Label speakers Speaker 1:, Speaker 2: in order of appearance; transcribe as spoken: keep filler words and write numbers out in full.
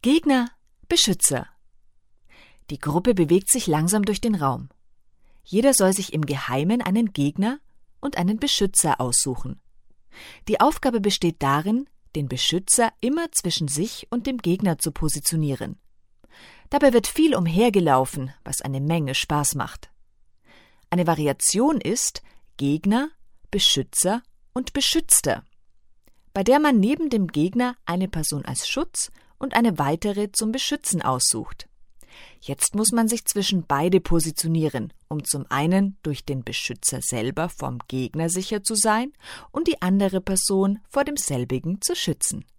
Speaker 1: Gegner, Beschützer. Die Gruppe bewegt sich langsam durch den Raum. Jeder soll sich im Geheimen einen Gegner und einen Beschützer aussuchen. Die Aufgabe besteht darin, den Beschützer immer zwischen sich und dem Gegner zu positionieren. Dabei wird viel umhergelaufen, was eine Menge Spaß macht. Eine Variation ist Gegner, Beschützer und Beschützter, bei der man neben dem Gegner eine Person als Schutz und eine weitere zum Beschützen aussucht. Jetzt muss man sich zwischen beide positionieren, um zum einen durch den Beschützer selber vom Gegner sicher zu sein und die andere Person vor demselbigen zu schützen.